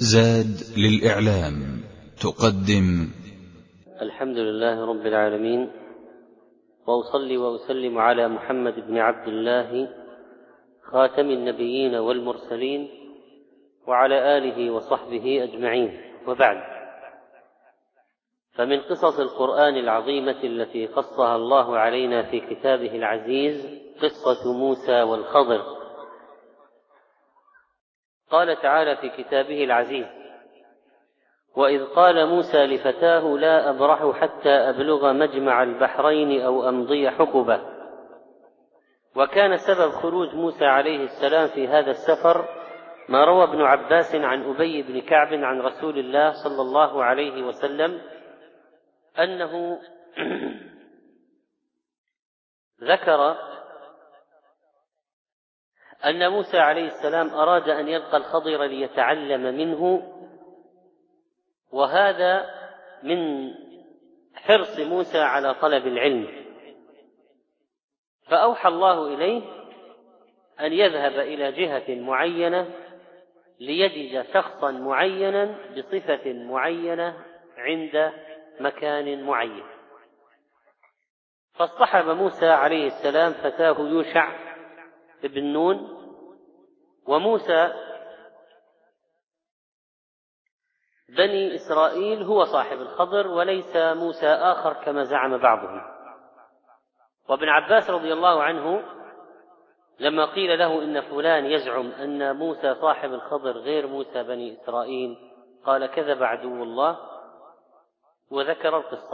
زاد للإعلام تقدم الحمد لله رب العالمين، وأصلي وأسلم على محمد بن عبد الله خاتم النبيين والمرسلين وعلى آله وصحبه أجمعين، وبعد. فمن قصص القرآن العظيمة التي قصها الله علينا في كتابه العزيز قصة موسى والخضر. قال تعالى في كتابه العزيز: وإذ قال موسى لفتاه لا أبرح حتى أبلغ مجمع البحرين أو أمضي حقبة. وكان سبب خروج موسى عليه السلام في هذا السفر ما روى ابن عباس عن أبي بن كعب عن رسول الله صلى الله عليه وسلم أنه ذكر أن موسى عليه السلام أراد أن يلقى الخضر ليتعلم منه، وهذا من حرص موسى على طلب العلم، فأوحى الله إليه أن يذهب إلى جهة معينة ليجد شخصا معينا بصفة معينة عند مكان معين. فاصطحب موسى عليه السلام فتاه يوشع بن نون، وموسى بني إسرائيل هو صاحب الخضر وليس موسى آخر كما زعم بعضهم. وابن عباس رضي الله عنه لما قيل له إن فلان يزعم أن موسى صاحب الخضر غير موسى بني إسرائيل قال: كذب عدو الله، وذكر القصة.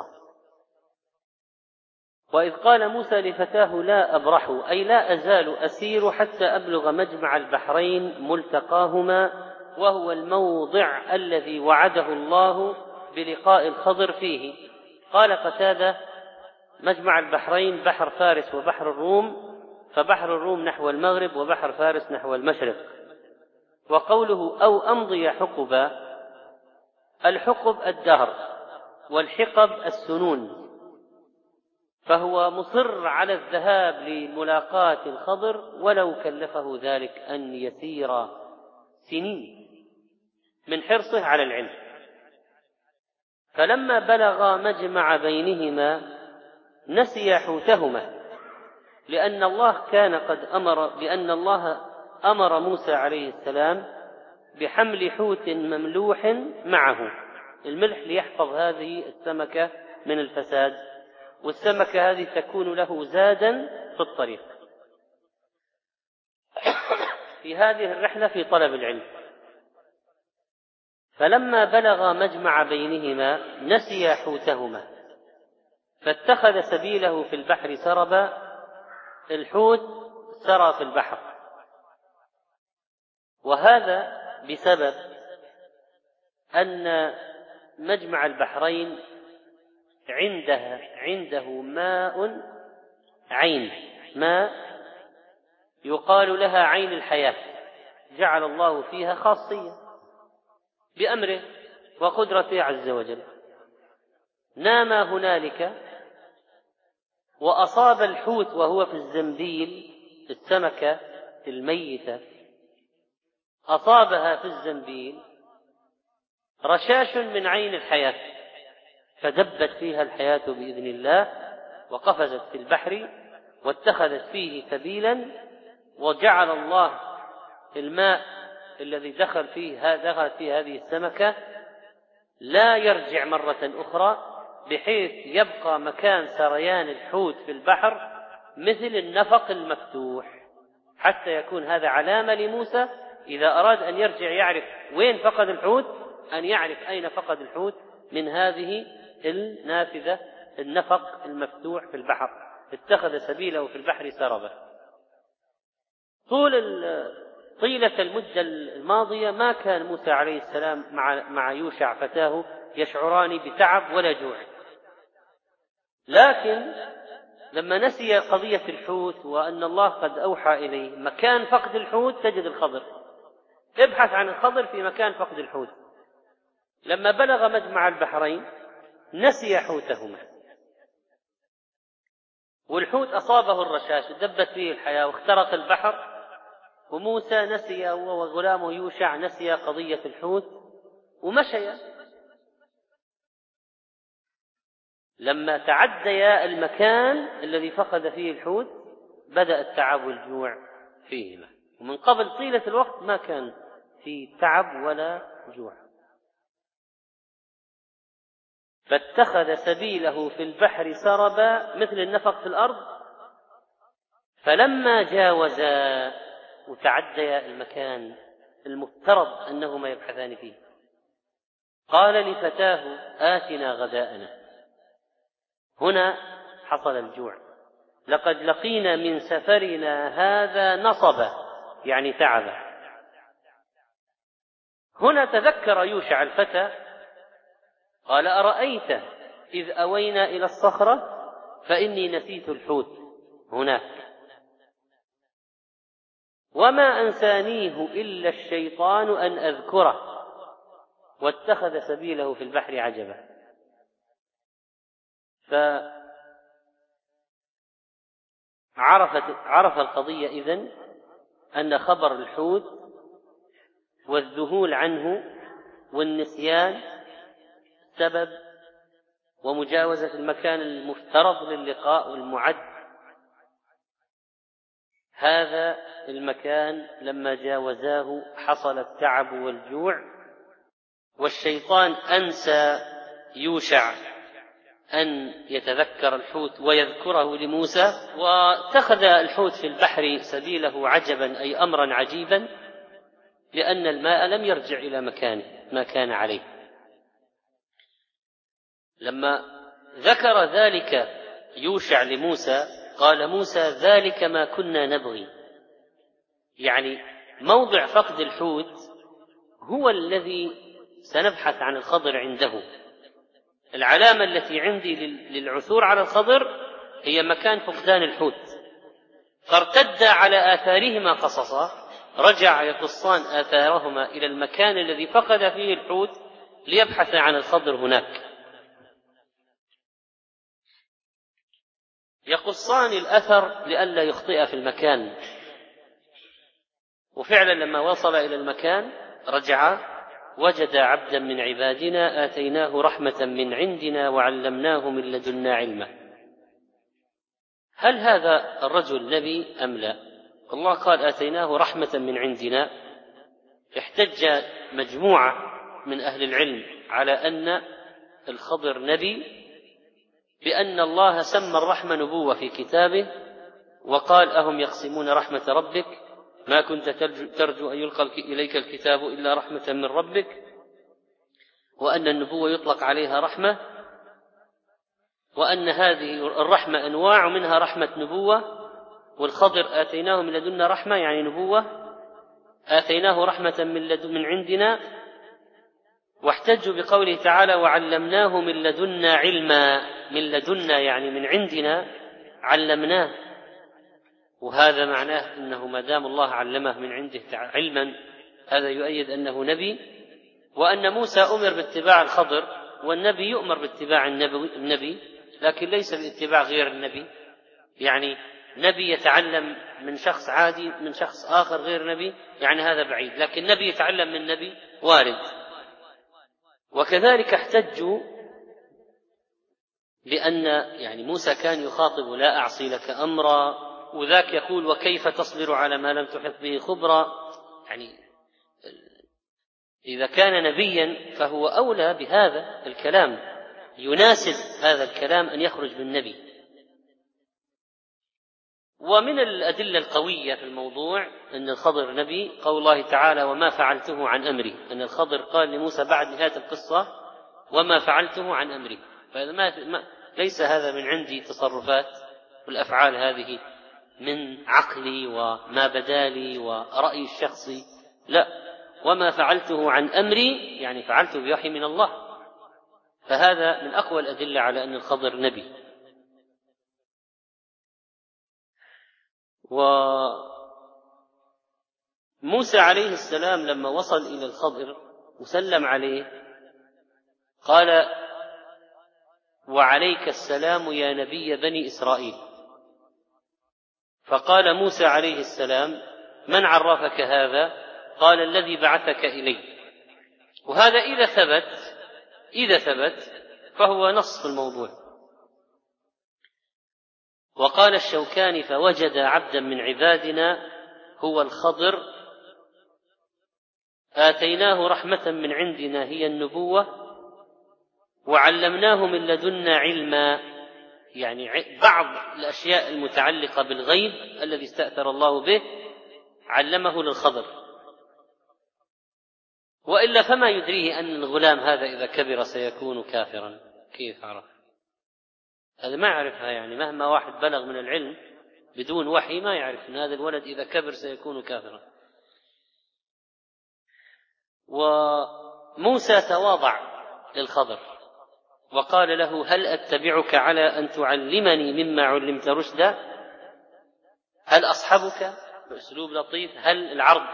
وإذ قال موسى لفتاه لا أبرح، أي لا أزال أسير حتى أبلغ مجمع البحرين ملتقاهما، وهو الموضع الذي وعده الله بلقاء الخضر فيه. قال قتادة: مجمع البحرين بحر فارس وبحر الروم، فبحر الروم نحو المغرب وبحر فارس نحو المشرق. وقوله أو أمضي حقبة، الحقب الدهر والحقب السنون، فهو مصر على الذهاب لملاقاة الخضر ولو كلفه ذلك أن يسير سنين من حرصه على العلم. فلما بلغ مجمع بينهما نسي حوتهما، لأن الله أمر موسى عليه السلام بحمل حوت مملوح معه، الملح ليحفظ هذه السمكة من الفساد، والسمكة هذه تكون له زادا في الطريق في هذه الرحلة في طلب العلم. فلما بلغ مجمع بينهما نسي حوتهما، فاتخذ سبيله في البحر سربا، الحوت سرى في البحر. وهذا بسبب أن مجمع البحرين عنده ماء عين، ماء يقال لها عين الحياة، جعل الله فيها خاصية بأمره وقدرته عز وجل. نام هنالك وأصاب الحوت وهو في الزنبيل، السمكة الميتة أصابها في الزنبيل رشاش من عين الحياة، فدبت فيها الحياة بإذن الله وقفزت في البحر واتخذت فيه سبيلا، وجعل الله الماء الذي دخل فيه هذه السمكة لا يرجع مرة أخرى، بحيث يبقى مكان سريان الحوت في البحر مثل النفق المفتوح، حتى يكون هذا علامة لموسى إذا أراد أن يرجع يعرف وين فقد الحوت، أن يعرف أين فقد الحوت من هذه النافذة، النفق المفتوح في البحر. اتخذ سبيله في البحر سربا. طيلة المدة الماضية ما كان موسى عليه السلام مع يوشع فتاه يشعران بتعب ولا جوع، لكن لما نسي قضية الحوت وأن الله قد أوحى إليه مكان فقد الحوت تجد الخضر، ابحث عن الخضر في مكان فقد الحوت. لما بلغ مجمع البحرين نسي حوتهما، والحوت أصابه الرشاش دبت فيه الحياة واخترق البحر، وموسى نسي وغلامه يوشع نسي قضية الحوت ومشيا. لما تعديا المكان الذي فقد فيه الحوت بدأ التعب والجوع فيهما، ومن قبل طيلة الوقت ما كان في تعب ولا جوع. فاتخذ سبيله في البحر سربا مثل النفق في الأرض. فلما جاوزا وتعديا المكان المفترض أنهما يبحثان فيه قال لفتاه آتنا غداءنا. هنا حصل الجوع. لقد لقينا من سفرنا هذا نصبا، يعني تعبا. هنا تذكر يوشع الفتى قال أرأيت إذ أوينا إلى الصخرة فإني نسيت الحوت هناك وما أنسانيه إلا الشيطان أن أذكره واتخذ سبيله في البحر عجبا. عرف القضية إذن أن خبر الحوت والذهول عنه والنسيان سبب ومجاوزة المكان المفترض للقاء والمعد. هذا المكان لما جاوزاه حصل التعب والجوع، والشيطان أنسى يوشع أن يتذكر الحوت ويذكره لموسى، واتخذ الحوت في البحر سبيله عجبا أي أمرا عجيبا، لأن الماء لم يرجع إلى مكانه ما كان عليه. لما ذكر ذلك يوشع لموسى قال موسى ذلك ما كنا نبغي، يعني موضع فقد الحوت هو الذي سنبحث عن الخضر عنده. العلامة التي عندي للعثور على الخضر هي مكان فقدان الحوت. فارتد على آثارهما قصصا، رجع يقصان آثارهما إلى المكان الذي فقد فيه الحوت ليبحث عن الخضر هناك. يقصان الأثر لئلا يخطئ في المكان. وفعلا لما وصل إلى المكان رجع وجد عبدا من عبادنا آتيناه رحمة من عندنا وعلمناه من لدنا علما. هل هذا الرجل نبي أم لا؟ الله قال آتيناه رحمة من عندنا. احتج مجموعة من أهل العلم على أن الخضر نبي بأن الله سمى الرحمة نبوة في كتابه، وقال أهم يقسمون رحمة ربك ما كنت ترجو أن يلقى إليك الكتاب إلا رحمة من ربك، وأن النبوة يطلق عليها رحمة، وأن هذه الرحمة أنواع منها رحمة نبوة، والخضر آتيناه من لدنا رحمة يعني نبوة، آتيناه رحمة من عندنا. واحتجوا بقوله تعالى وعلمناه من لدنا علما، من لدنا يعني من عندنا علمناه، وهذا معناه أنه ما دام الله علمه من عنده علما هذا يؤيد أنه نبي، وأن موسى أمر باتباع الخضر، والنبي يؤمر باتباع النبي لكن ليس باتباع غير النبي. يعني نبي يتعلم من شخص عادي من شخص آخر غير نبي، يعني هذا بعيد، لكن نبي يتعلم من نبي وارد. وكذلك احتجوا بأن يعني موسى كان يخاطب لا أعصي لك أمرا، وذاك يقول وكيف تصبر على ما لم تحط به خبرا. يعني إذا كان نبيا فهو أولى بهذا الكلام، يناسب هذا الكلام أن يخرج من نبي. ومن الأدلة القوية في الموضوع أن الخضر نبي قول الله تعالى وما فعلته عن أمري، أن الخضر قال لموسى بعد نهاية القصة وما فعلته عن أمري. فهذا ليس هذا من عندي تصرفات، والأفعال هذه من عقلي وما بدالي ورأيي الشخصي، لا، وما فعلته عن أمري يعني فعلته بوحي من الله. فهذا من أقوى الأدلة على أن الخضر نبي. وموسى عليه السلام لما وصل إلى الخضر وسلم عليه قال وعليك السلام يا نبي بني إسرائيل. فقال موسى عليه السلام من عرفك هذا؟ قال الذي بعثك إلي. وهذا إذا ثبت فهو نص في الموضوع. وقال الشوكاني: فوجد عبدا من عبادنا هو الخضر آتيناه رحمة من عندنا هي النبوة وعلمناه من لدنا علما، يعني بعض الأشياء المتعلقة بالغيب الذي استأثر الله به علمه للخضر، وإلا فما يدريه أن الغلام هذا إذا كبر سيكون كافرا، كيف عرف؟ هذا ما يعرفها، يعني مهما واحد بلغ من العلم بدون وحي ما يعرف أن هذا الولد إذا كبر سيكون كافرا. وموسى تواضع للخضر وقال له: هل أتبعك على أن تعلمني مما علمت رشدا؟ هل أصحبك؟ بأسلوب لطيف. هل العرض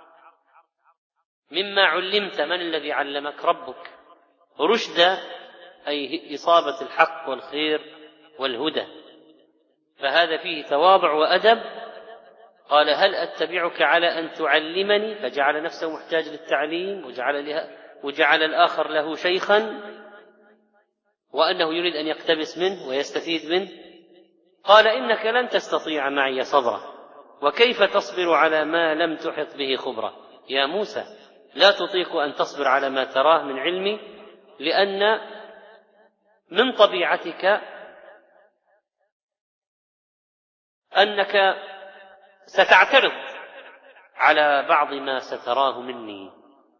مما علمت، من الذي علمك؟ ربك. رشدا أي إصابة الحق والخير والهدى، فهذا فيه تواضع وأدب. قال: هل أتبعك على أن تعلمني؟ فجعل نفسه محتاج للتعليم وجعل الآخر له شيخا وأنه يريد أن يقتبس منه ويستفيد منه. قال: إنك لن تستطيع معي صبرا، وكيف تصبر على ما لم تحط به خبرا؟ يا موسى لا تطيق أن تصبر على ما تراه من علمي، لأن من طبيعتك أنك ستعترض على بعض ما ستراه مني.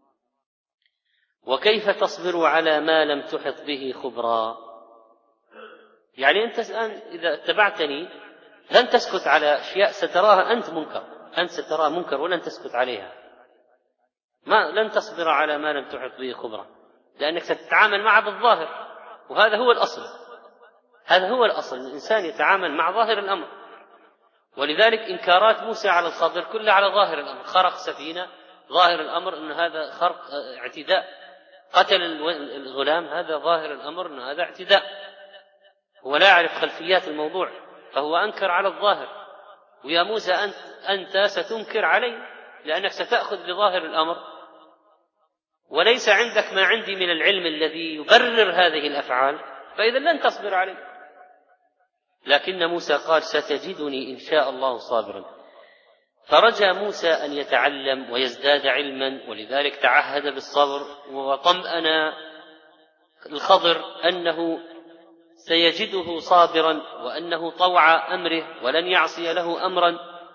وكيف تصبر على ما لم تحط به خبرا؟ يعني أنت الآن إذا اتبعتني لن تسكت على أشياء ستراها أنت منكر، أنت ستراها منكر ولن تسكت عليها، لن تصبر على ما لم تحط به خبرا، لأنك ستتعامل معه بالظاهر، وهذا هو الأصل. هذا هو الأصل، الإنسان يتعامل مع ظاهر الأمر. ولذلك إنكارات موسى على الخضر كلها على ظاهر الأمر. خرق سفينة، ظاهر الأمر أن هذا خرق اعتداء. قتل الغلام، هذا ظاهر الأمر أن هذا اعتداء. هو لا يعرف خلفيات الموضوع، فهو أنكر على الظاهر. ويا موسى أنت ستنكر علي، لأنك ستأخذ بظاهر الأمر وليس عندك ما عندي من العلم الذي يبرر هذه الأفعال، فإذا لن تصبر علي. لكن موسى قال: ستجدني إن شاء الله صابرا. فرجى موسى أن يتعلم ويزداد علما، ولذلك تعهد بالصبر، وطمأن الخضر أنه سيجده صابرا، وأنه طوع أمره ولن يعصي له أمرا.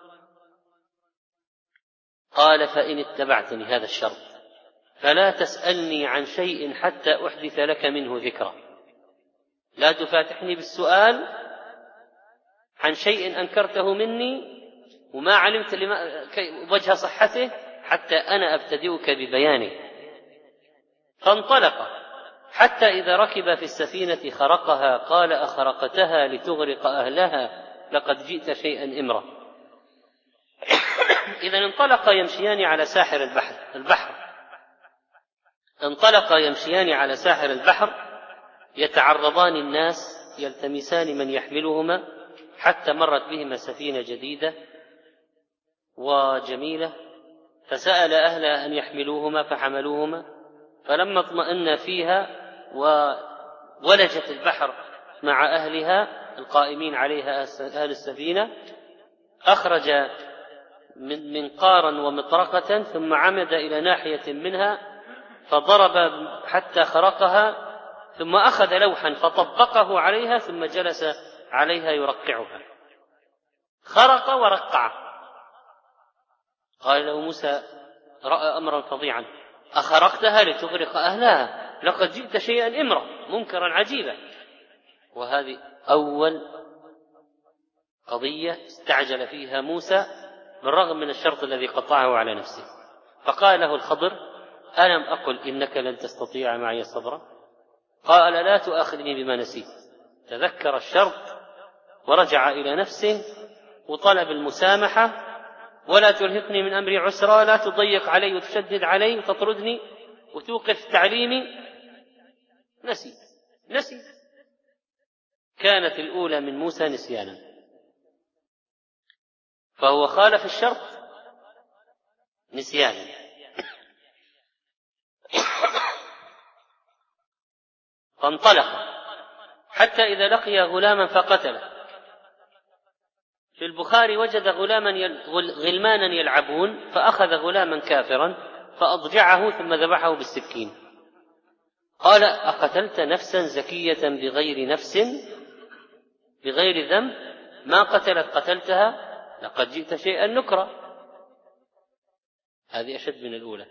قال: فإن اتبعتني، هذا الشرط، فلا تسألني عن شيء حتى أحدث لك منه ذكرى. لا تفاتحني بالسؤال عن شيء أنكرته مني وما علمت وجه صحته حتى أنا أبتدئك ببيانه. فانطلق حتى إذا ركب في السفينة خرقها قال: أخرقتها لتغرق أهلها لقد جئت شيئا إمرا. إذن انطلق يمشيان على ساحر البحر. انطلق يمشيان على ساحر البحر، يتعرضان الناس يلتمسان من يحملهما، حتى مرت بهما سفينة جديدة وجميلة، فسأل أهلها أن يحملوهما فحملوهما. فلما اطمأن فيها وولجت البحر مع أهلها القائمين عليها أهل السفينة، أخرج منقارا ومطرقة، ثم عمد إلى ناحية منها فضرب حتى خرقها، ثم أخذ لوحا فطبقه عليها، ثم جلس عليها يرقعها. خرق ورقع. قال له موسى: رأى أمرا فظيعا، أخرقتها لتغرق أهلها لقد جئت شيئا إمرا، منكرا عجيبا. وهذه أول قضية استعجل فيها موسى بالرغم من الشرط الذي قطعه على نفسه. فقال له الخضر: ألم أقل إنك لن تستطيع معي صبرا؟ قال: لا تؤاخذني بما نسيت. تذكر الشرط ورجع إلى نفسه وطلب المسامحة: ولا ترهقني من أمري عسرا، لا تضيق علي وتشدد علي وتطردني وتوقف تعليمي. نسي. كانت الأولى من موسى نسيانا، فهو خالف الشرط نسيانا. فانطلق حتى إذا لقي غلاما فقتله. في البخاري وجد غلمانا يلعبون فأخذ غلاما كافرا فأضجعه ثم ذبحه بالسكين. قال: أقتلت نفسا زكية بغير نفس بغير ذنب ما قتلتها لقد جئت شيئا نكرا. هذه أشد من الأولى.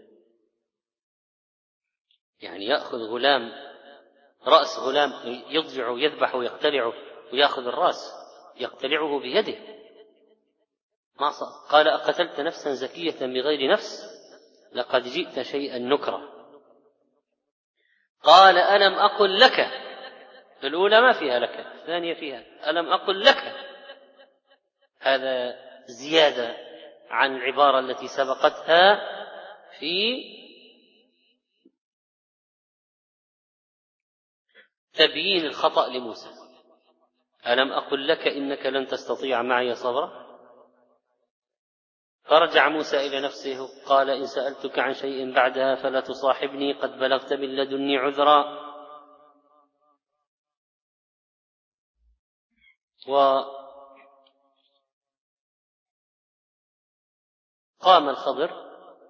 يعني يأخذ غلام رأس غلام يضجع ويذبح ويقتلعه ويأخذ الرأس يقتلعه بيده. ما صار. قال: أقتلت نفسا زكية بغير نفس لقد جئت شيئا نكرا. قال: ألم أقل لك. الأولى ما فيها لك، الثانية فيها ألم أقل لك. هذا زيادة عن العبارة التي سبقتها في تبيين الخطأ لموسى. ألم أقل لك إنك لن تستطيع معي صبرا. فرجع موسى إلى نفسه قال: إن سألتك عن شيء بعدها فلا تصاحبني قد بلغت من لدني عذرا. وقام الخضر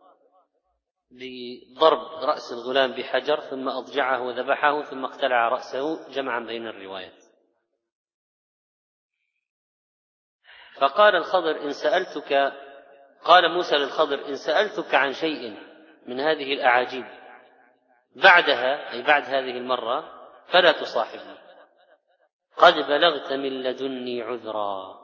بضرب رأس الغلام بحجر ثم أضجعه وذبحه ثم اقتلع رأسه جمعا بين الروايات. فقال الخضر: قال موسى للخضر: إن سألتك عن شيء من هذه الأعاجيب بعدها، أي بعد هذه المرة، فلا تصاحبني قد بلغت من لدني عذرا.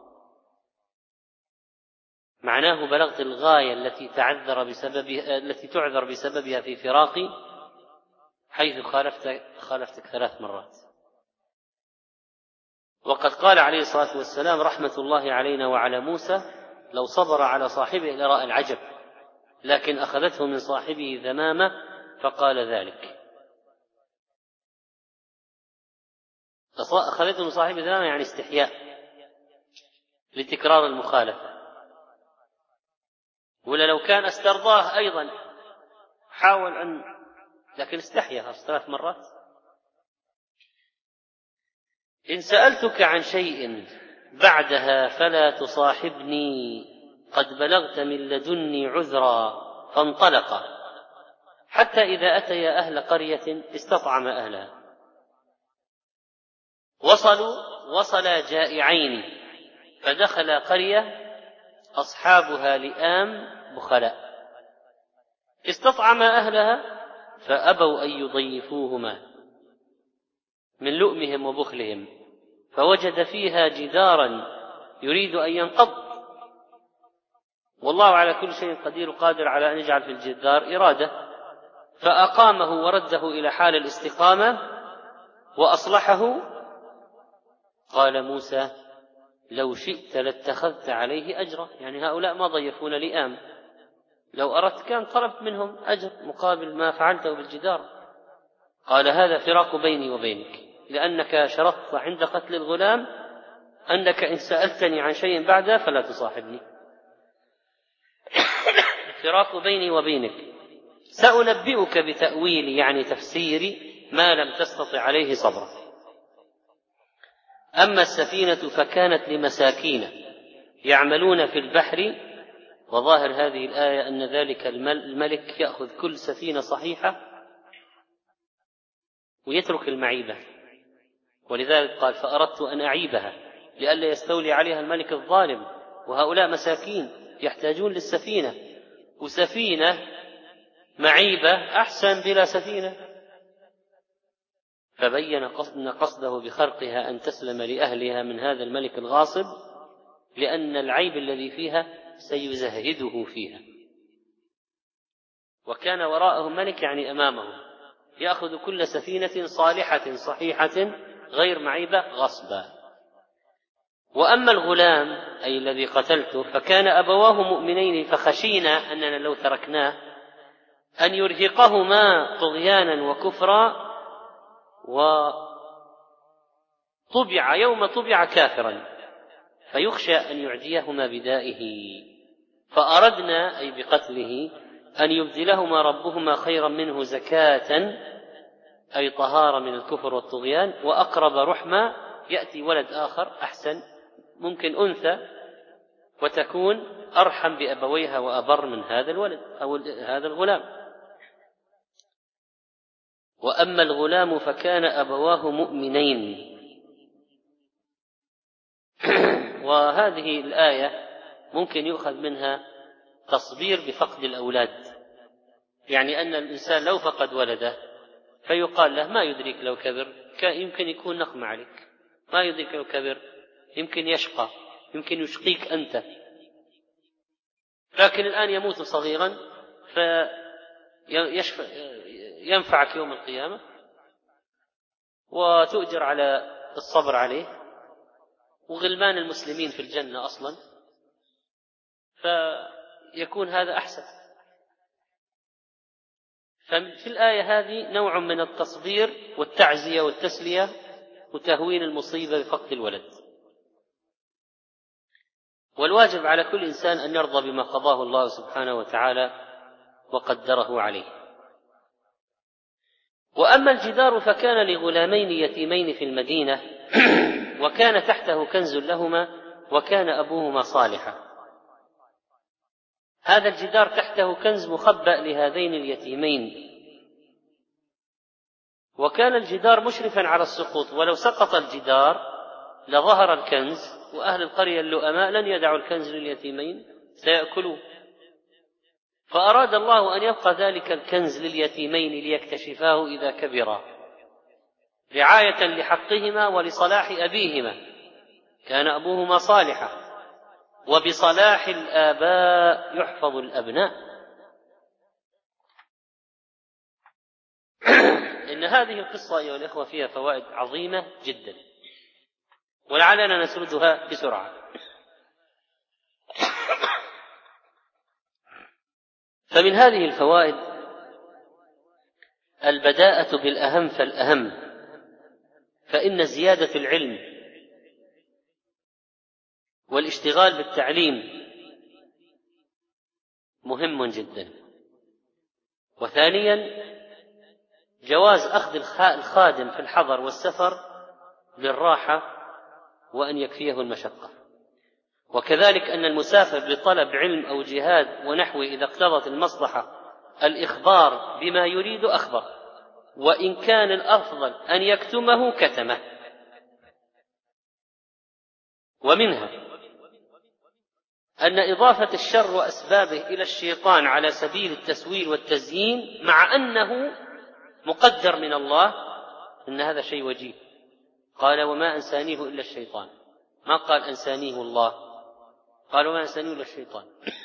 معناه بلغت الغاية التي تعذر بسببها في فراقي، حيث خالفتك 3 مرات. وقد قال عليه الصلاة والسلام: رحمة الله علينا وعلى موسى لو صبر على صاحبه لرأى العجب، لكن أخذته من صاحبه ذمامة فقال ذلك. أخذته من صاحبه ذمامة يعني استحياء لتكرار المخالفة. ولا لو كان استرضاه أيضا حاول لكن استحيا 3 مرات. إن سألتك عن شيء بعدها فلا تصاحبني قد بلغت من لدني عذرا. فانطلقا حتى إذا أتيا أهل قرية استطعم أهلها. وصلا جائعين فدخل قرية أصحابها لئام بخلاء. استطعم أهلها فأبوا أن يضيفوهما من لؤمهم وبخلهم، فوجد فيها جدارا يريد أن ينقض، والله على كل شيء قدير قادر على أن يجعل في الجدار إرادة، فأقامه ورده إلى حال الاستقامة وأصلحه. قال موسى: لو شئت لاتخذت عليه أجرا. يعني هؤلاء ما ضيفون لئام، لو أردت كان طلبت منهم أجر مقابل ما فعلته بالجدار. قال: هذا فراق بيني وبينك، لأنك شرطت عند قتل الغلام أنك إن سألتني عن شيء بعده فلا تصاحبني. فراق بيني وبينك. سأنبئك بتأويل يعني تفسير ما لم تستطع عليه صبرا. أما السفينة فكانت لمساكين يعملون في البحر. وظاهر هذه الآية أن ذلك الملك يأخذ كل سفينة صحيحة ويترك المعيبة، ولذلك قال: فأردت أن أعيبها لئلا يستولي عليها الملك الظالم، وهؤلاء مساكين يحتاجون للسفينة، وسفينة معيبة أحسن بلا سفينة. فبين أن قصده بخرقها أن تسلم لأهلها من هذا الملك الغاصب، لأن العيب الذي فيها سيزهده فيها. وكان وراءهم ملك يعني أمامهم يأخذ كل سفينة صالحة صحيحة غير معيبة غصبا. وأما الغلام أي الذي قتلته فكان أبواه مؤمنين فخشينا أننا لو تركناه أن يرهقهما طغيانا وكفرا، وطبع يوم طبع كافرا فيخشى أن يعديهما بدائه، فأردنا أي بقتله أن يبدلهما ربهما خيرا منه زكاة أي طهارة من الكفر والطغيان، وأقرب رحمة يأتي ولد آخر أحسن، ممكن أنثى، وتكون أرحم بأبويها وأبر من هذا الولد أو هذا الغلام. وأما الغلام فكان أبواه مؤمنين. وهذه الآية ممكن يؤخذ منها تصبير بفقد الأولاد، يعني أن الإنسان لو فقد ولده فيقال له ما يدريك لو كبر يمكن يكون نقم عليك، ما يدريك لو كبر يمكن يشقى، يمكن يشقيك أنت، لكن الآن يموت صغيرا فينفعك يوم القيامة وتؤجر على الصبر عليه، وغلمان المسلمين في الجنة أصلا، فيكون هذا أحسن. ففي الآية هذه نوع من التصبير والتعزية والتسلية وتهوين المصيبة بفقد الولد. والواجب على كل إنسان أن يرضى بما قضاه الله سبحانه وتعالى وقدره عليه. وأما الجدار فكان لغلامين يتيمين في المدينة وكان تحته كنز لهما وكان أبوهما صالحا. هذا الجدار تحته كنز مخبأ لهذين اليتيمين، وكان الجدار مشرفا على السقوط، ولو سقط الجدار لظهر الكنز، وأهل القرية اللؤماء لن يدعوا الكنز لليتيمين سيأكلوه، فأراد الله أن يبقى ذلك الكنز لليتيمين ليكتشفاه إذا كبرا، رعاية لحقهما ولصلاح أبيهما، كان أبوهما صالحا، وبصلاح الآباء يحفظ الأبناء. إن هذه القصة أيها الإخوة فيها فوائد عظيمة جدا، ولعلنا نسردها بسرعة. فمن هذه الفوائد البداءة بالأهم فالأهم، فإن زيادة العلم والاشتغال بالتعليم مهم جدا. وثانيا جواز أخذ الخادم في الحضر والسفر للراحة وأن يكفيه المشقة، وكذلك أن المسافر لطلب علم أو جهاد ونحوه إذا اقتضت المصلحة الإخبار بما يريد أخبر، وإن كان الأفضل أن يكتمه كتمه. ومنها أن إضافة الشر وأسبابه إلى الشيطان على سبيل التسويل والتزيين مع أنه مقدر من الله إن هذا شيء وجيه. قال وما أنسانيه إلا الشيطان، ما قال أنسانيه الله، قال وما أنسانيه إلا الشيطان.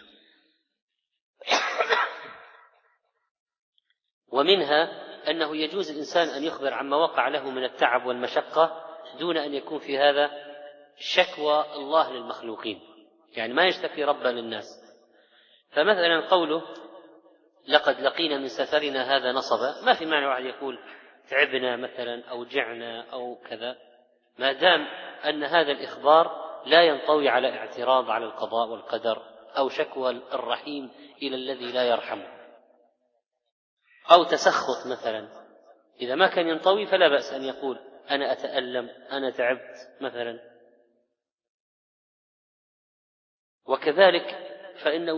ومنها أنه يجوز الإنسان أن يخبر عما وقع له من التعب والمشقة دون أن يكون في هذا شكوى الله للمخلوقين، يعني ما يشتكي ربا للناس. فمثلا قوله لقد لقينا من سفرنا هذا نصبا، ما في معنى واحد يقول تعبنا مثلا أو جعنا أو كذا، ما دام أن هذا الإخبار لا ينطوي على اعتراض على القضاء والقدر أو شكوى الرحيم إلى الذي لا يرحمه أو تسخط مثلا، إذا ما كان ينطوي فلا بأس أن يقول أنا أتألم أنا تعبت مثلا. وكذلك فإن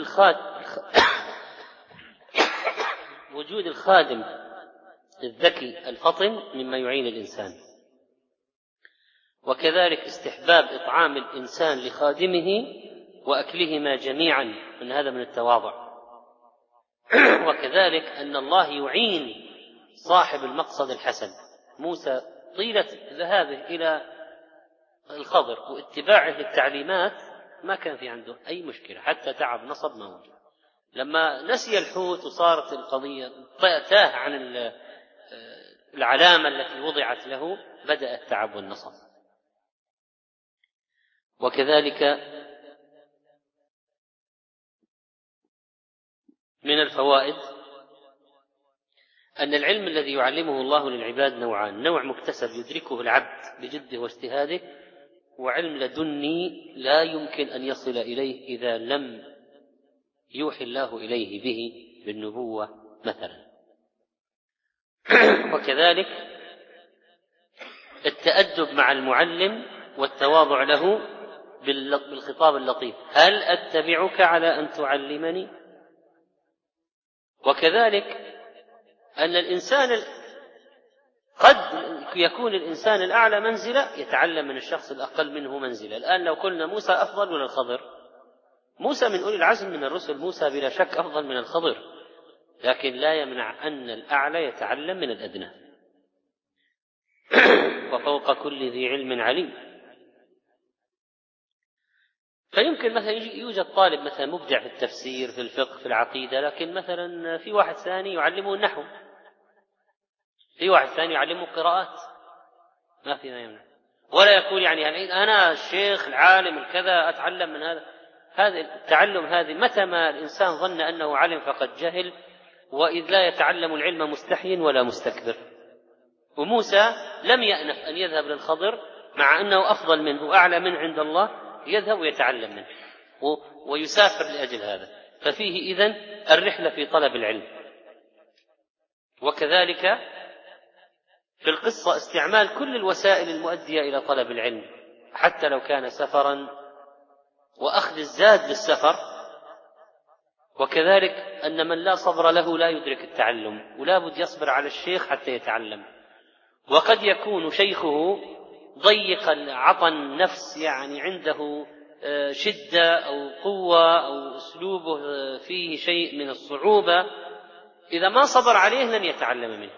وجود الخادم الذكي الفطن مما يعين الإنسان. وكذلك استحباب إطعام الإنسان لخادمه وأكلهما جميعا، أن هذا من التواضع. وكذلك أن الله يعين صاحب المقصد الحسن. موسى طيلة ذهابه إلى الخضر واتباعه للتعليمات ما كان في عنده أي مشكلة، حتى تعب نصب ما وجد. لما نسي الحوت وصارت القضية تاه عن العلامة التي وضعت له بدأ التعب والنصب. وكذلك من الفوائد أن العلم الذي يعلمه الله للعباد نوعان: نوع مكتسب يدركه العبد بجده واجتهاده، وعلم لدني لا يمكن أن يصل إليه إذا لم يوحي الله إليه به بالنبوة مثلا. وكذلك التأدب مع المعلم والتواضع له بالخطاب اللطيف: هل أتبعك على أن تعلمني؟ وكذلك أن الإنسان قد يكون الإنسان الأعلى منزلة يتعلم من الشخص الأقل منه منزلة. الآن لو قلنا موسى أفضل من الخضر، موسى من أولي العزم من الرسل، موسى بلا شك أفضل من الخضر، لكن لا يمنع أن الأعلى يتعلم من الأدنى. وفوق كل ذي علم عليم. فيمكن مثلا يوجد طالب مثلا مبدع في التفسير، في الفقه، في العقيدة، لكن مثلا في واحد ثاني يعلمه النحو، في واحد ثاني يعلمه قراءات، ما في ما يمنع. ولا يقول يعني أنا الشيخ العالم الكذا أتعلم من هذا. هذا التعلم هذه متى ما الإنسان ظن أنه علم فقد جهل، وإذ لا يتعلم العلم مستحي ولا مستكبر. وموسى لم يأنف أن يذهب للخضر مع أنه أفضل منه وأعلى منه عند الله، يذهب ويتعلم منه ويسافر لأجل هذا. ففيه إذن الرحلة في طلب العلم. وكذلك في القصة استعمال كل الوسائل المؤدية إلى طلب العلم، حتى لو كان سفرا، وأخذ الزاد للسفر. وكذلك أن من لا صبر له لا يدرك التعلم، ولا بد يصبر على الشيخ حتى يتعلم. وقد يكون شيخه ضيق العطن نفس، يعني عنده شدة أو قوة أو أسلوبه فيه شيء من الصعوبة، إذا ما صبر عليه لن يتعلم منه،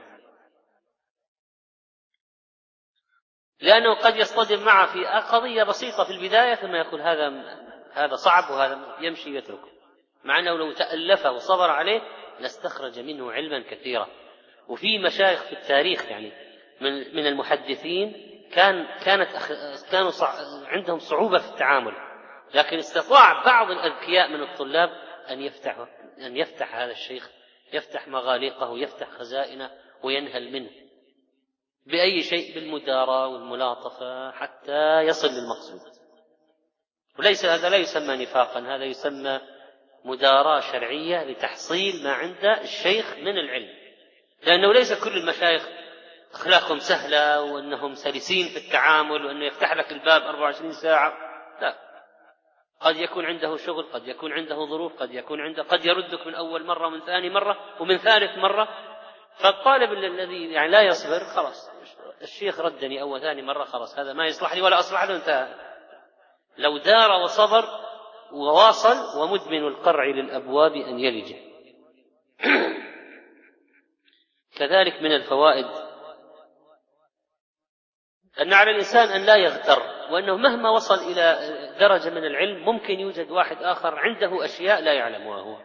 لأنه قد يصطدم معه في قضية بسيطة في البداية ثم يقول هذا صعب وهذا يمشي يتركه، مع أنه لو تألف وصبر عليه لاستخرج منه علما كثيرا. وفي مشايخ في التاريخ يعني من المحدثين كانوا عندهم صعوبة في التعامل، لكن استطاع بعض الأذكياء من الطلاب أن يفتح هذا الشيخ، يفتح مغاليقه، يفتح خزائنه، وينهل منه بأي شيء، بالمداراة والملاطفة، حتى يصل للمقصود. وليس هذا لا يسمى نفاقا، هذا يسمى مداراة شرعية لتحصيل ما عند الشيخ من العلم، لأنه ليس كل المشايخ أخلاقهم سهلة وأنهم سلسين في التعامل وأنه يفتح لك الباب 24 ساعة، لا. قد يكون عنده شغل، قد يكون عنده ظروف، قد يردك من أول مرة ومن ثاني مرة ومن ثالث مرة. فالطالب الذي يعني لا يصبر، خلاص الشيخ ردني أول ثاني مرة، خلاص هذا ما يصلح لي ولا أصلح له، انتهى. لو دار وصبر وواصل، ومدمن القرع للأبواب أن يلج. كذلك من الفوائد أن على الإنسان أن لا يغتر، وأنه مهما وصل إلى درجة من العلم ممكن يوجد واحد آخر عنده أشياء لا يعلمها هو.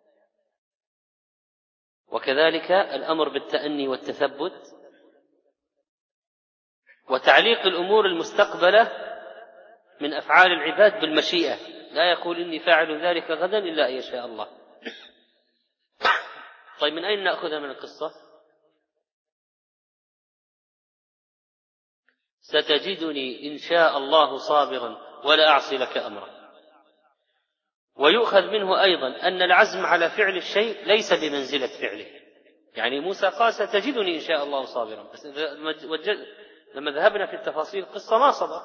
وكذلك الأمر بالتأني والتثبت، وتعليق الأمور المستقبلة من أفعال العباد بالمشيئة، لا يقول إني فاعل ذلك غدا إلا أن يشاء الله. طيب من أين نأخذها من القصة؟ ستجدني إن شاء الله صابرا ولا أعصي لك أمرا. ويؤخذ منه أيضا أن العزم على فعل الشيء ليس بمنزلة فعله. يعني موسى قال ستجدني إن شاء الله صابرا، بس لما ذهبنا في التفاصيل القصة ما صبر.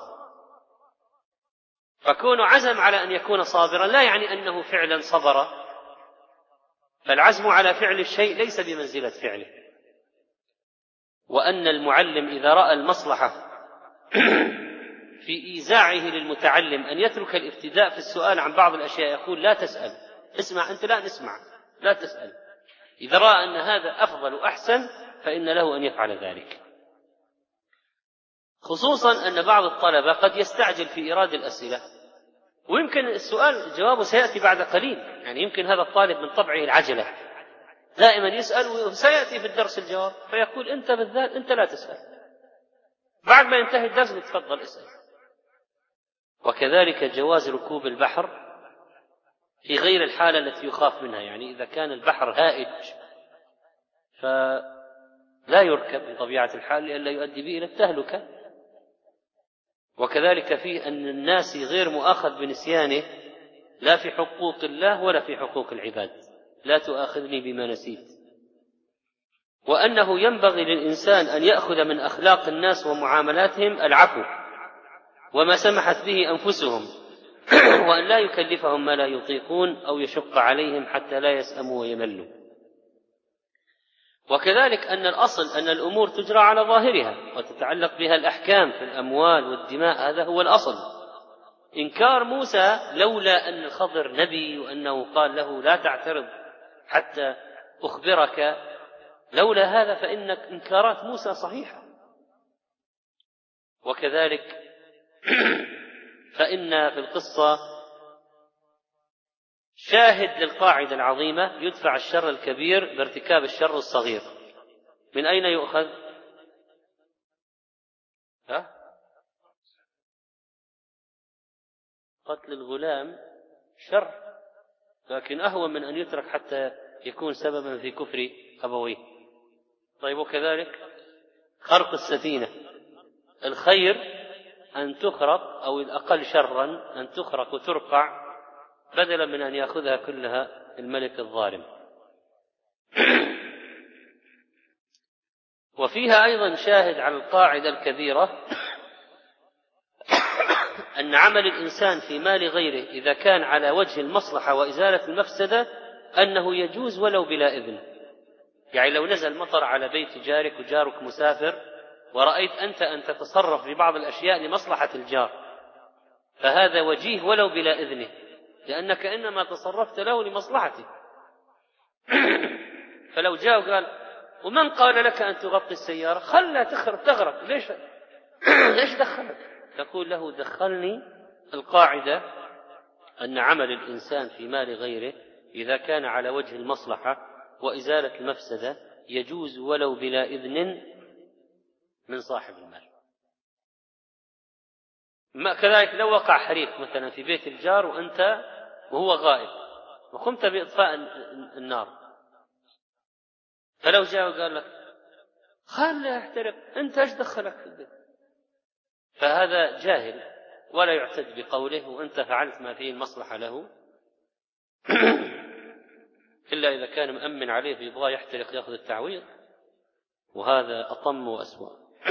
فكون عزم على أن يكون صابرا لا يعني أنه فعلا صبر، فالعزم على فعل الشيء ليس بمنزلة فعله. وأن المعلم إذا رأى المصلحة في إيزاعه للمتعلم أن يترك الابتداء في السؤال عن بعض الأشياء، يقول لا تسأل، اسمع أنت، لا نسمع، لا تسأل. إذا رأى أن هذا أفضل وأحسن فإن له أن يفعل ذلك، خصوصا أن بعض الطلبة قد يستعجل في إيراد الأسئلة، ويمكن السؤال جوابه سيأتي بعد قليل. يعني يمكن هذا الطالب من طبعه العجلة، دائما يسأل وسيأتي في الدرس الجواب، فيقول أنت بالذات أنت لا تسأل، بعد ما ينتهي الدرس تفضل اسأل. وكذلك جواز ركوب البحر في غير الحالة التي يخاف منها، يعني إذا كان البحر هائج فلا يركب بطبيعة الحال لئلا يؤدي به إلى التهلكة. وكذلك فيه أن الناس غير مؤاخذ بنسيانه، لا في حقوق الله ولا في حقوق العباد، لا تؤاخذني بما نسيت. وأنه ينبغي للإنسان أن يأخذ من أخلاق الناس ومعاملاتهم العفو وما سمحت به أنفسهم، وأن لا يكلفهم ما لا يطيقون أو يشق عليهم حتى لا يسأموا ويملوا. وكذلك أن الأصل أن الأمور تجرى على ظاهرها وتتعلق بها الأحكام في الأموال والدماء، هذا هو الأصل. إنكار موسى لولا أن الخضر نبي وأنه قال له لا تعترض حتى أخبرك، لولا هذا فإن إنكارات موسى صحيحة. وكذلك فإن في القصة شاهد للقاعدة العظيمة: يدفع الشر الكبير بارتكاب الشر الصغير. من أين يؤخذ؟ قتل الغلام شر، لكن أهون من أن يترك حتى يكون سببا في كفر أبويه. طيب، وكذلك خرق السفينة، الخير أن تخرق، أو الأقل شرا أن تخرق وترقع بدلا من أن يأخذها كلها الملك الظالم. وفيها أيضا شاهد على القاعدة الكبيرة أن عمل الإنسان في مال غيره إذا كان على وجه المصلحة وإزالة المفسدة أنه يجوز ولو بلا إذن. يعني لو نزل مطر على بيت جارك وجارك مسافر ورأيت أنت أن تتصرف في بعض الأشياء لمصلحة الجار، فهذا وجيه ولو بلا إذنه، لأنك إنما تصرفت له لمصلحته. فلو جاء وقال: ومن قال لك أن تغطي السيارة؟ خلها تغرق، ليش دخلك؟ تقول له: دخلني القاعدة أن عمل الإنسان في مال غيره إذا كان على وجه المصلحة وإزالة المفسدة يجوز ولو بلا إذن من صاحب المال. كذلك لو وقع حريق مثلا في بيت الجار وهو غائب وقمت بإطفاء النار، فلو جاء وقال لك: خليه يحترق، أنت إيش دخلك في البيت؟ فهذا جاهل ولا يعتد بقوله، وأنت فعلت ما فيه المصلحة له، إلا إذا كان مأمن عليه يبغى يحترق يأخذ التعويض، وهذا أطم وأسوأ.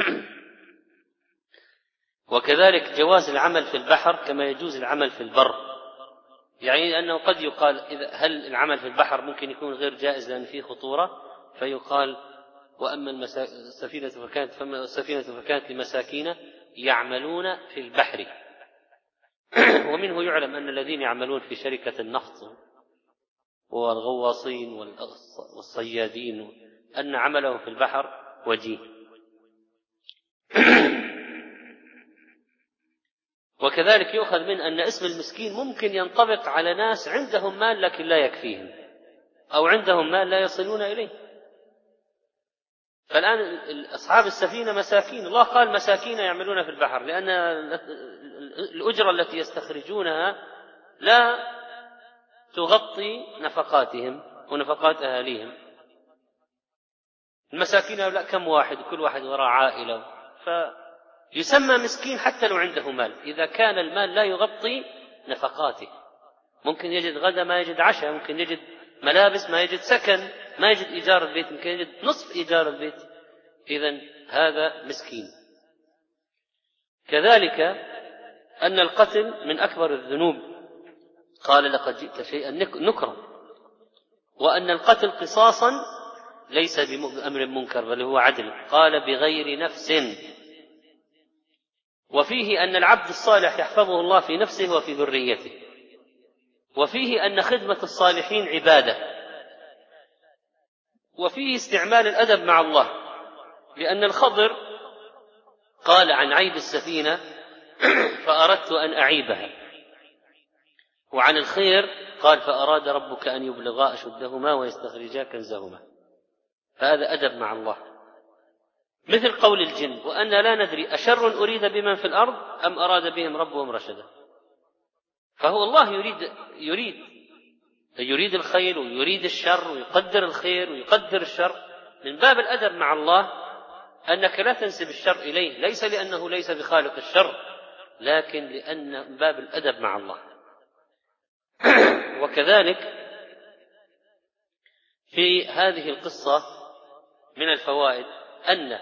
وكذلك جواز العمل في البحر كما يجوز العمل في البر، يعني أنه قد يقال: هل العمل في البحر ممكن يكون غير جائز لأن فيه خطورة؟ فيقال: وأما السفينة فكانت لمساكين يعملون في البحر. ومنه يعلم أن الذين يعملون في شركة النفط والغواصين والصيادين أن عملهم في البحر وجيه. وكذلك يؤخذ من أن اسم المسكين ممكن ينطبق على ناس عندهم مال لكن لا يكفيهم، أو عندهم مال لا يصلون إليه. فالآن أصحاب السفينة مساكين، الله قال مساكين يعملون في البحر، لأن الأجرة التي يستخرجونها لا تغطي نفقاتهم ونفقات أهاليهم. المساكين لا كم واحد، كل واحد وراء عائلة، فيسمى مسكين حتى لو عنده مال إذا كان المال لا يغطي نفقاته. ممكن يجد غدا ما يجد عشاء، ممكن يجد ملابس ما يجد سكن، ما يجد إيجار البيت، ممكن يجد نصف إيجار البيت، إذن هذا مسكين. كذلك أن القتل من أكبر الذنوب، قال: لقد جئت شيئا نكرا. وأن القتل قصاصا ليس بأمر منكر بل هو عدل، قال: بغير نفس. وفيه أن العبد الصالح يحفظه الله في نفسه وفي ذريته. وفيه أن خدمة الصالحين عبادة. وفيه استعمال الأدب مع الله، لأن الخضر قال عن عيب السفينة: فأردت أن أعيبها. وعن الخير قال: فأراد ربك أن يبلغا أشدهما ويستخرجا كنزهما. فهذا أدب مع الله. مثل قول الجن: وأن لا ندري أشر أريد بمن في الأرض أم أراد بهم ربهم رشدا. فهو الله يريد الخير ويريد الشر، ويقدر الخير ويقدر الشر. من باب الأدب مع الله أنك لا تنسب الشر إليه، ليس لأنه ليس بخالق الشر، لكن لأن من باب الأدب مع الله. وكذلك في هذه القصة من الفوائد أن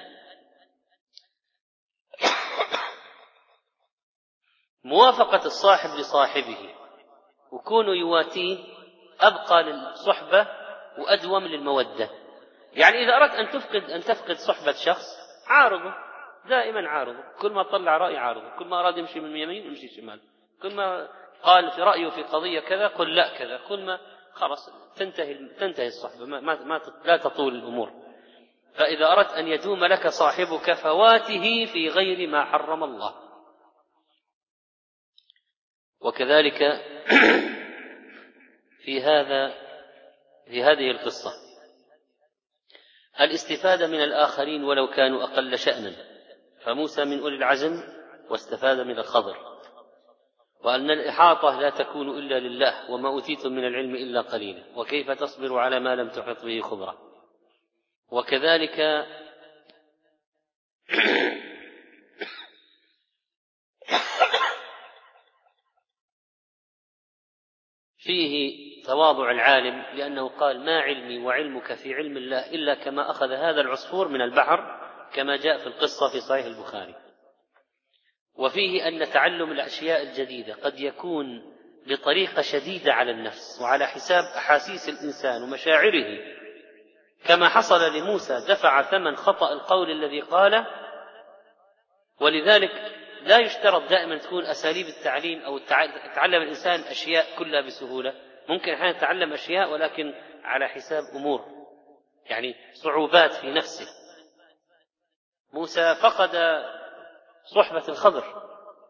موافقة الصاحب لصاحبه وكونه يواتيه أبقى للصحبة وأدوم للمودة. يعني إذا أردت أن تفقد صحبة شخص عارضه، دائما عارضه، كل ما طلع رأي عارضه، كل ما أراد يمشي من يمين يمشي شمال، كل ما قال في رأيه في قضية كذا قل لا كذا، كل ما خلاص تنتهي الصحبة، لا تطول الأمور. فإذا أردت أن يدوم لك صاحبك فواته في غير ما حرم الله. وكذلك في هذه القصة الاستفادة من الآخرين ولو كانوا أقل شأنا، فموسى من أولي العزم واستفاد من الخضر، وأن الإحاطة لا تكون إلا لله، وما أوتيتم من العلم إلا قليلا، وكيف تصبر على ما لم تحط به خبرة. وكذلك فيه تواضع العالم، لأنه قال ما علمي وعلمك في علم الله إلا كما أخذ هذا العصفور من البحر، كما جاء في القصة في صحيح البخاري. وفيه أن تعلم الأشياء الجديدة قد يكون بطريقة شديدة على النفس وعلى حساب أحاسيس الإنسان ومشاعره، كما حصل لموسى دفع ثمن خطأ القول الذي قاله. ولذلك لا يشترط دائما تكون أساليب التعليم أو يتعلم الإنسان أشياء كلها بسهولة، ممكن أحيانا يتعلم أشياء ولكن على حساب أمور، يعني صعوبات في نفسه. موسى فقد صحبة الخضر.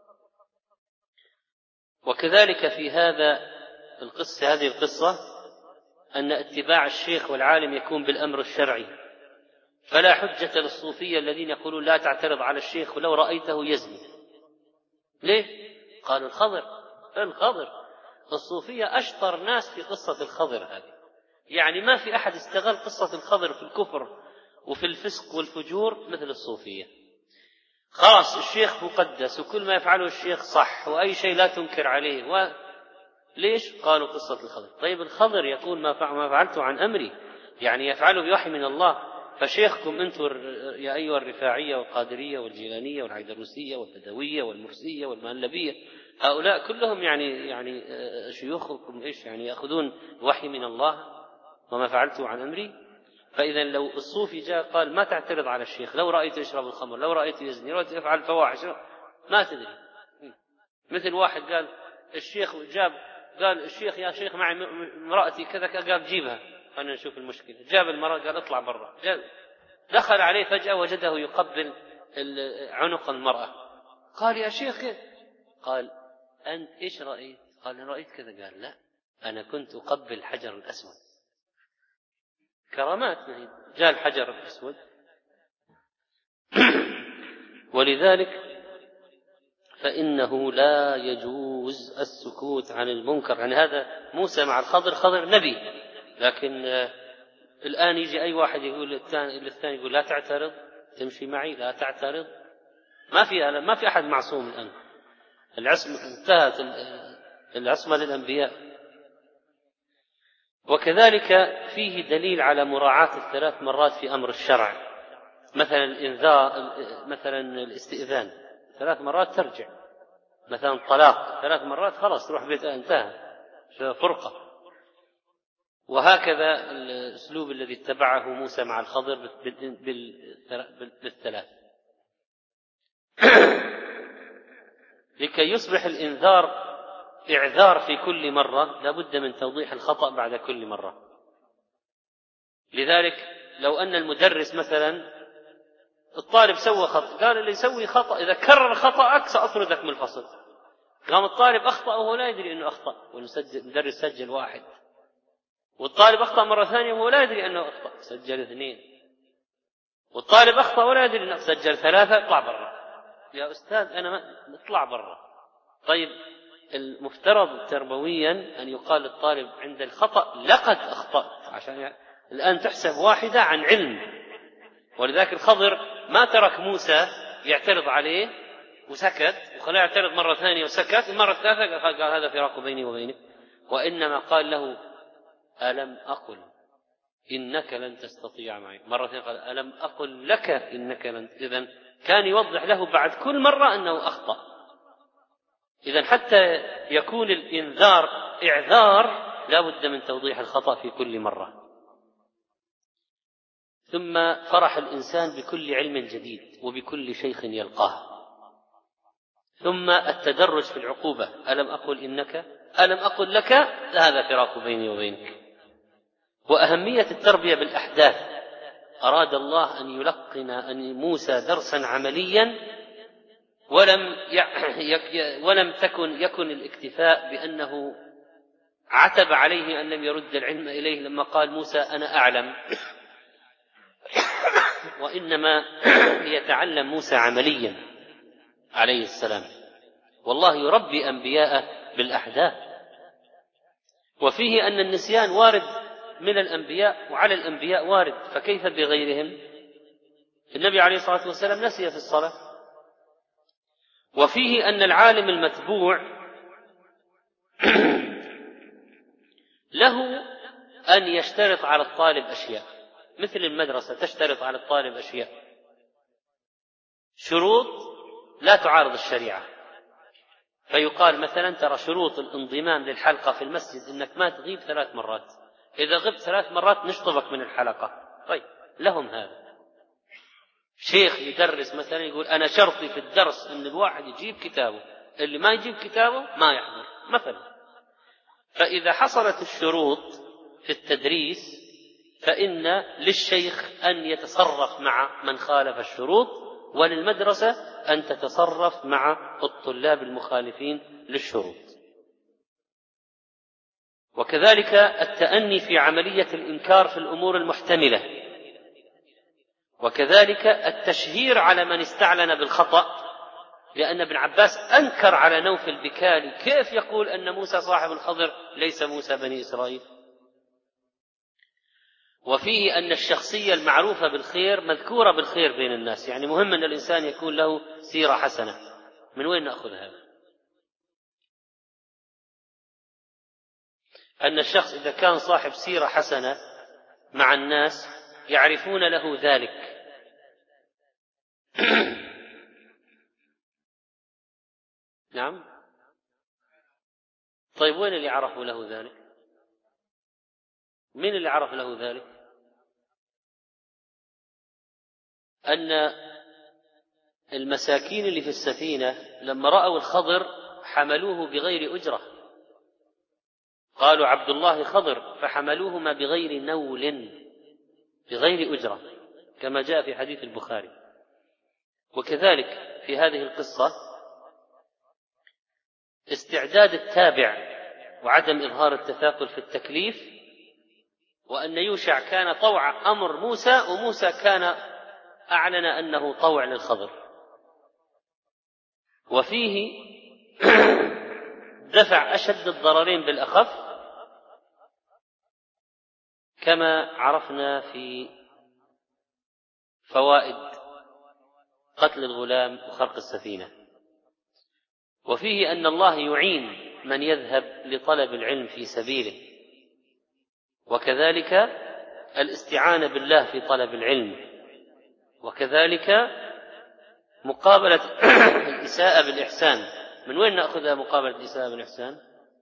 وكذلك في هذه القصة أن اتباع الشيخ والعالم يكون بالأمر الشرعي، فلا حجة للصوفية الذين يقولون لا تعترض على الشيخ ولو رأيته يزني. ليه؟ قالوا الخضر. الصوفية أشطر ناس في قصة الخضر هذه، يعني ما في أحد استغل قصة الخضر في الكفر وفي الفسق والفجور مثل الصوفية. خلاص الشيخ مقدس وكل ما يفعله الشيخ صح وأي شيء لا تنكر عليه. ليش؟ قالوا قصة الخضر. طيب الخضر يقول ما فعلته عن أمري، يعني يفعله بوحي من الله. فشيخكم أنتم يا أيها الرفاعية والقادرية والجيلانية والعيدروسية والبدوية والمرسية والمهلبية، هؤلاء كلهم يعني شيوخكم إيش؟ يعني يأخذون وحي من الله وما فعلته عن أمري. فإذا لو الصوفي جاء قال ما تعترض على الشيخ، لو رأيت يشرب الخمر، لو رأيت يزني، لو رأيت يفعل فواحش، ما تدري. مثل واحد قال الشيخ يا شيخ معي امرأتي كذا، قال جيبها خلنا نشوف المشكلة. جاب المرأة قال اطلع برا، دخل عليه فجأة وجده يقبل عنق المرأة. قال يا شيخ قال أنت إيش رأيت؟ قال أنا رأيت كذا. قال لا، أنا كنت أقبل الحجر الأسود. كرامات، جاء الحجر الأسود. ولذلك فإنه لا يجوز السكوت عن المنكر. يعني هذا موسى مع الخضر نبي، لكن الآن يجي أي واحد يقول للثاني يقول لا تعترض، تمشي معي لا تعترض. ما في أحد معصوم الآن، العصمة انتهت، العصمة للأنبياء. وكذلك فيه دليل على مراعاة 3 مرات في أمر الشرع، مثلا الإنذار، مثلا الاستئذان 3 مرات ترجع، مثلا الطلاق 3 مرات خلاص تروح بيت انتهى، فرقة. وهكذا الأسلوب الذي اتبعه موسى مع الخضر بالثلاث. لكي يصبح الإنذار إعذار في كل مرة لابد من توضيح الخطأ بعد كل مرة. لذلك لو أن المدرس مثلا الطالب سوى خطأ، قال اللي يسوي خطأ إذا كرر خطأك سأطردك من الفصل. قام الطالب أخطأ وهو لا يدري أنه أخطأ، والمدرس سجل 1، والطالب أخطأ مرة ثانية وهو لا يدري أنه أخطأ، سجل 2، والطالب أخطأ ولا يدري أنه سجل 3، اطلع برا يا أستاذ، أنا اطلع برا. طيب المفترض تربويا أن يقال للطالب عند الخطأ لقد أخطأت، عشان الآن تحسب واحدة عن علم. ولذلك الخضر ما ترك موسى يعترض عليه وسكت، وخلاه يعترض مرة ثانية وسكت، المرة الثالثة قال هذا فراق بيني وبينك، وإنما قال له ألم أقل إنك لن تستطيع معي، مرة قال ألم أقل لك إنك لن. إذن كان يوضح له بعد كل مرة أنه أخطأ. إذن حتى يكون الإنذار إعذار لا بد من توضيح الخطأ في كل مرة. ثم فرح الإنسان بكل علم جديد وبكل شيخ يلقاه. ثم التدرج في العقوبة، ألم أقل لك، هذا فراق بيني وبينك. وأهمية التربية بالأحداث، أراد الله أن يلقن أن موسى درسا عمليا، ولم يكن الاكتفاء بأنه عتب عليه أن لم يرد العلم إليه لما قال موسى أنا أعلم، وإنما ليتعلم موسى عمليا عليه السلام. والله يربي أنبياءه بالأحداث. وفيه أن النسيان وارد من الأنبياء وعلى الأنبياء وارد، فكيف بغيرهم؟ النبي عليه الصلاة والسلام نسي في الصلاة. وفيه أن العالم المتبوع له أن يشترط على الطالب أشياء، مثل المدرسة تشترط على الطالب أشياء، شروط لا تعارض الشريعة. فيقال مثلا ترى شروط الانضمام للحلقة في المسجد إنك ما تغيب 3 مرات، إذا غبت 3 مرات نشطبك من الحلقة. طيب لهم هذا. شيخ يدرس مثلا يقول أنا شرطي في الدرس أن الواحد يجيب كتابه، اللي ما يجيب كتابه ما يحضر مثلا. فإذا حصلت الشروط في التدريس فإن للشيخ أن يتصرف مع من خالف الشروط، وللمدرسة أن تتصرف مع الطلاب المخالفين للشروط. وكذلك التأني في عملية الإنكار في الأمور المحتملة، وكذلك التشهير على من استعلن بالخطأ، لأن ابن عباس أنكر على نوف البكالي كيف يقول أن موسى صاحب الخضر ليس موسى بني إسرائيل. وفيه أن الشخصية المعروفة بالخير مذكورة بالخير بين الناس، يعني مهم أن الإنسان يكون له سيرة حسنة. من وين نأخذ هذا؟ أن الشخص إذا كان صاحب سيرة حسنة مع الناس يعرفون له ذلك. نعم. طيب وين اللي عرفوا له ذلك؟ من اللي عرف له ذلك؟ أن المساكين اللي في السفينة لما رأوا الخضر حملوه بغير أجرة، قالوا عبد الله خضر، فحملوهما بغير نول، بغير أجرة، كما جاء في حديث البخاري. وكذلك في هذه القصة استعداد التابع وعدم إظهار التثاقل في التكليف، وأن يوشع كان طوع أمر موسى، وموسى كان أعلن أنه طوع للخضر. وفيه دفع أشد الضررين بالأخف، كما عرفنا في فوائد قتل الغلام وخرق السفينة. وفيه أن الله يعين من يذهب لطلب العلم في سبيله، وكذلك الاستعانة بالله في طلب العلم، وكذلك مقابلة الإساءة بالإحسان. من وين نأخذها مقابلة الإساءة بالإحسان؟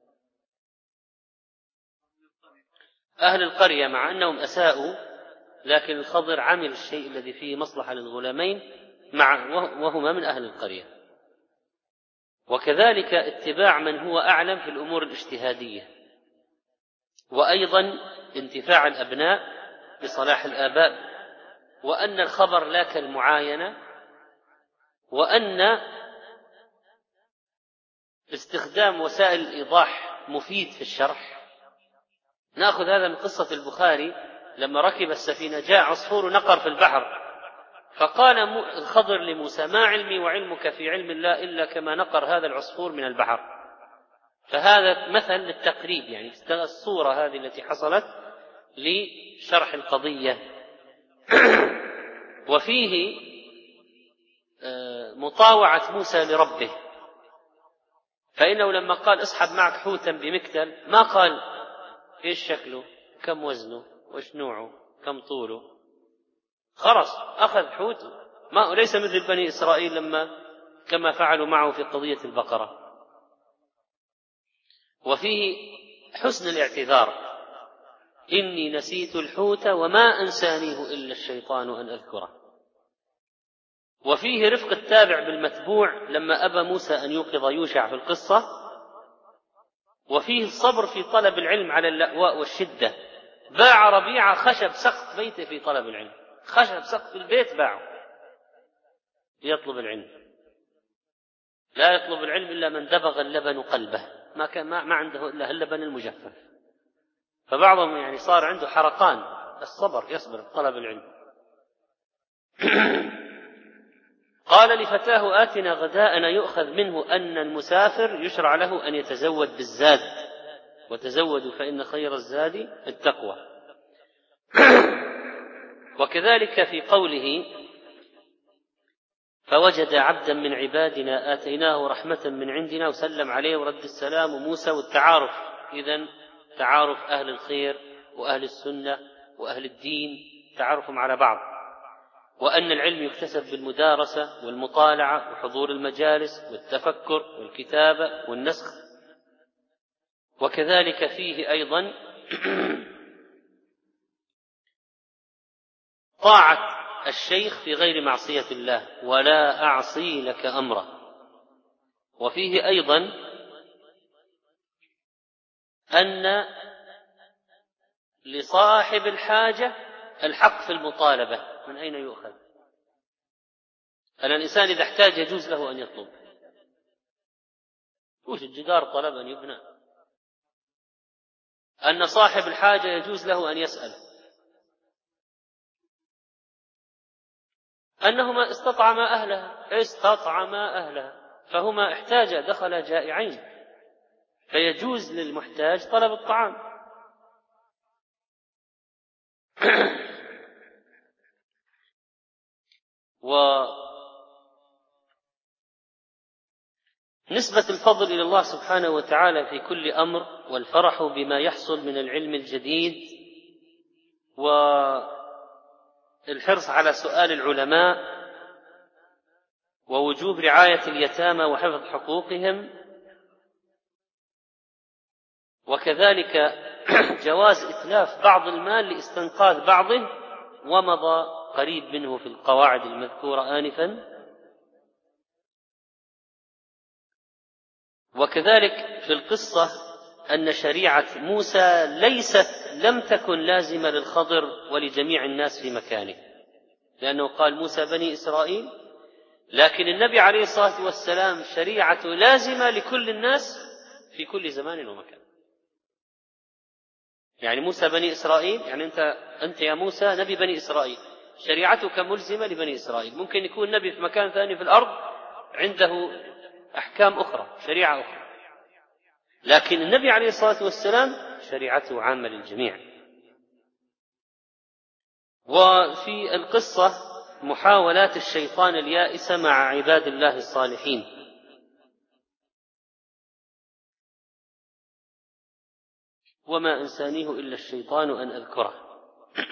أهل القرية مع أنهم أساءوا، لكن الخضر عمل الشيء الذي فيه مصلحة للغلامين وهما من أهل القرية. وكذلك اتباع من هو أعلم في الأمور الاجتهادية، وأيضا انتفاع الأبناء بصلاح الآباء، وأن الخبر لا كالمعاينة، وأن استخدام وسائل الإيضاح مفيد في الشرح. نأخذ هذا من قصة البخاري لما ركب السفينة جاء عصفور نقر في البحر، فقال الخضر لموسى ما علمي وعلمك في علم الله إلا كما نقر هذا العصفور من البحر. فهذا مثل للتقريب، يعني الصورة هذه التي حصلت لشرح القضية. وفيه مطاوعة موسى لربه، فإنه لما قال اسحب معك حوتا بمكتل ما قال إيش شكله كم وزنه وإيش نوعه كم طوله، خرس أخذ حوت، ما ليس مثل بني إسرائيل لما كما فعلوا معه في قضية البقرة. وفيه حسن الاعتذار: إني نسيت الحوت وما أنسانيه إلا الشيطان أن أذكره. وفيه رفق التابع بالمتبوع لما أبى موسى أن يوقظ يوشع في القصة. وفيه الصبر في طلب العلم على اللأواء والشدة، باع ربيعة خشب سقف بيته في طلب العلم، خشب سقف البيت باعه ليطلب العلم. لا يطلب العلم إلا من دبغ اللبن قلبه، ما عنده إلا اللبن المجفف. فبعضهم يعني صار عنده حرقان الصبر، يصبر طلب العلم. قال لفتاه: آتنا غداءنا. يؤخذ منه أن المسافر يشرع له أن يتزود بالزاد، وتزودوا فإن خير الزاد التقوى. وكذلك في قوله: فوجد عبدا من عبادنا آتيناه رحمة من عندنا، وسلم عليه ورد السلام وموسى، والتعارف. إذن تعارف أهل الخير وأهل السنة وأهل الدين، تعارفهم على بعض. وأن العلم يكتسب بالمدارسة والمطالعة وحضور المجالس والتفكر والكتابة والنسخ. وكذلك فيه أيضا طاعة الشيخ في غير معصية الله: ولا أعصي لك أمرا. وفيه أيضا أن لصاحب الحاجة الحق في المطالبة. من أين يؤخذ؟ أن الإنسان إذا احتاج يجوز له أن يطلب. وش الجدار طلب أن يبنى؟ أن صاحب الحاجة يجوز له أن يسأل. أنهما استطعما أهلها فهما احتاجا، دخل جائعين، فيجوز للمحتاج طلب الطعام. ونسبة الفضل إلى الله سبحانه وتعالى في كل أمر، والفرح بما يحصل من العلم الجديد، والحرص على سؤال العلماء، ووجوب رعاية اليتامى وحفظ حقوقهم، وكذلك جواز إتلاف بعض المال لاستنقاذ بعضه، ومضى قريب منه في القواعد المذكورة آنفا. وكذلك في القصة أن شريعة موسى لم تكن لازمة للخضر ولجميع الناس في مكانه، لأنه قال موسى بني إسرائيل، لكن النبي عليه الصلاة والسلام شريعة لازمة لكل الناس في كل زمان ومكان. يعني موسى بني إسرائيل، يعني أنت يا موسى نبي بني إسرائيل، شريعتك ملزمة لبني إسرائيل. ممكن يكون نبي في مكان ثاني في الأرض عنده أحكام أخرى، شريعة أخرى، لكن النبي عليه الصلاة والسلام شريعته عامة للجميع. وفي القصة محاولات الشيطان اليائسة مع عباد الله الصالحين. وما أنسانيه إلا الشيطان أن أذكره.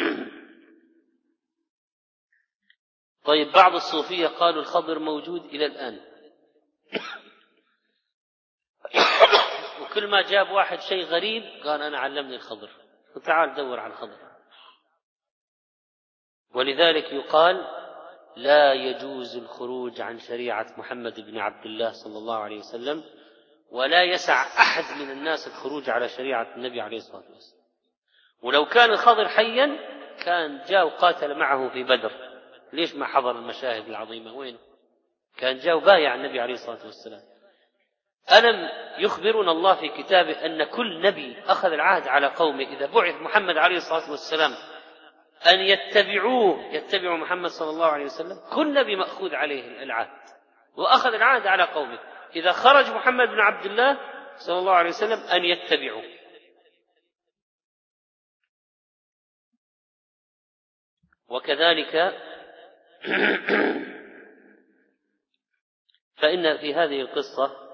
طيب، بعض الصوفية قالوا الخضر موجود إلى الآن، وكل ما جاب واحد شيء غريب قال أنا علمني الخضر، وتعال دور على الخضر. ولذلك يقال لا يجوز الخروج عن شريعة محمد بن عبد الله صلى الله عليه وسلم، ولا يسع أحد من الناس الخروج على شريعة النبي عليه الصلاة والسلام. ولو كان الخضر حيا كان جاء وقاتل معه في بدر، ليش ما حضر المشاهد العظيمة؟ وين كان جاء وبايع النبي عليه الصلاة والسلام؟ ألم يخبرنا الله في كتابه أن كل نبي أخذ العهد على قومه إذا بعث محمد عليه الصلاة والسلام أن يتبعوا محمد صلى الله عليه وسلم؟ كل نبي مأخوذ عليه العهد وأخذ العهد على قومه إذا خرج محمد بن عبد الله صلى الله عليه وسلم أن يتبعوا. وكذلك فإن في هذه القصة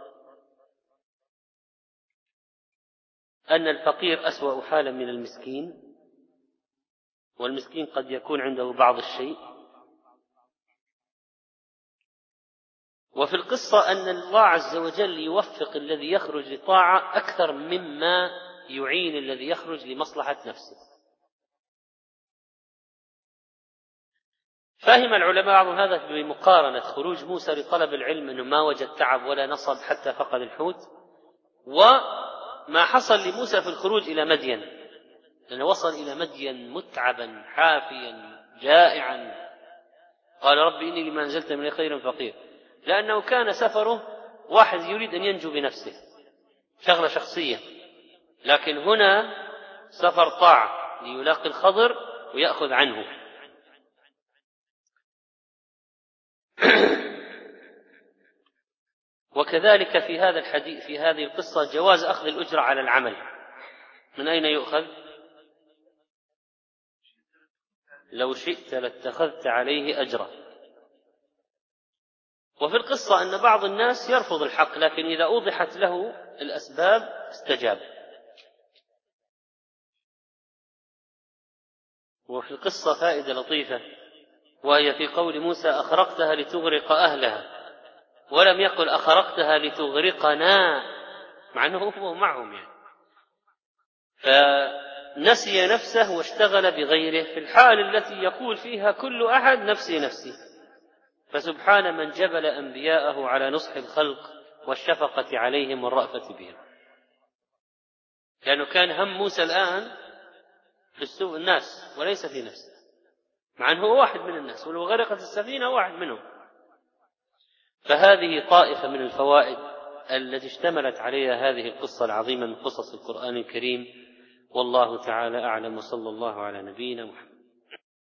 أن الفقير أسوأ حالا من المسكين، والمسكين قد يكون عنده بعض الشيء. وفي القصة أن الله عز وجل يوفق الذي يخرج لطاعة أكثر مما يعين الذي يخرج لمصلحة نفسه. فهم العلماء بعضهم هذا بمقارنة خروج موسى لطلب العلم أنه ما وجد تعب ولا نصب حتى فقد الحوت، وما حصل لموسى في الخروج إلى مدين، لأنه وصل إلى مدين متعبا حافيا جائعا، قال رب إني لما أنزلت من خير فقير، لأنه كان سفره واحد يريد أن ينجو بنفسه، شغلة شخصية. لكن هنا سفر طاعة ليلاقي الخضر ويأخذ عنه. وكذلك في هذا الحديث في هذه القصة جواز أخذ الأجرة على العمل. من أين يؤخذ؟ لو شئت لاتخذت عليه أجرا. وفي القصة أن بعض الناس يرفض الحق، لكن إذا أوضحت له الأسباب استجاب. وفي القصة فائدة لطيفة، وهي في قول موسى أخرقتها لتغرق أهلها، ولم يقل أخرقتها لتغرقنا، مع أنه هو معهم يعني. فنسي نفسه واشتغل بغيره في الحال التي يقول فيها كل أحد نفسي نفسي. فسبحان من جبل أنبياءه على نصح الخلق والشفقة عليهم والرأفة بهم. لأنه كان هم موسى الآن في السوء الناس وليس في نفسه، مع أنه هو واحد من الناس، ولو غرقت السفينة واحد منهم. فهذه طائفة من الفوائد التي اشتملت عليها هذه القصة العظيمة من قصص القرآن الكريم. والله تعالى أعلم، وصلى الله على نبينا محمد.